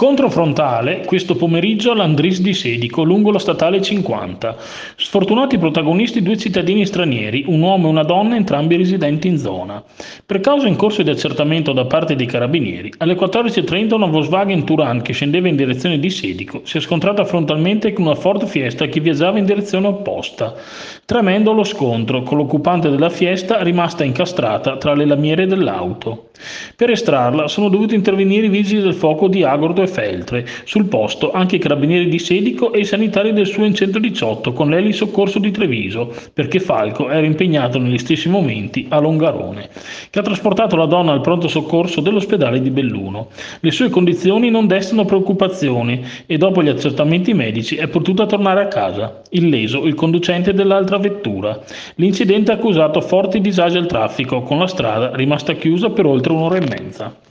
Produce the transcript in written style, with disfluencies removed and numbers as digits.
Scontro frontale questo pomeriggio all'Andris di Sedico, lungo la statale 50. Sfortunati protagonisti due cittadini stranieri, un uomo e una donna, entrambi residenti in zona. Per causa in corso di accertamento da parte dei carabinieri, alle 14.30 una Volkswagen Touran che scendeva in direzione di Sedico si è scontrata frontalmente con una Ford Fiesta che viaggiava in direzione opposta. Tremendo lo scontro, con l'occupante della Fiesta rimasta incastrata tra le lamiere dell'auto. Per estrarla sono dovuti intervenire i vigili del fuoco di Agordo e Feltre, sul posto anche i carabinieri di Sedico e i sanitari del SUEN 118 con l'Eli Soccorso di Treviso, perché Falco era impegnato negli stessi momenti a Longarone, che ha trasportato la donna al pronto soccorso dell'ospedale di Belluno. Le sue condizioni non destano preoccupazioni e dopo gli accertamenti medici è potuta tornare a casa. Illeso il conducente dell'altra vettura. L'incidente ha causato forti disagi al traffico, con la strada rimasta chiusa per oltre un'ora e mezza.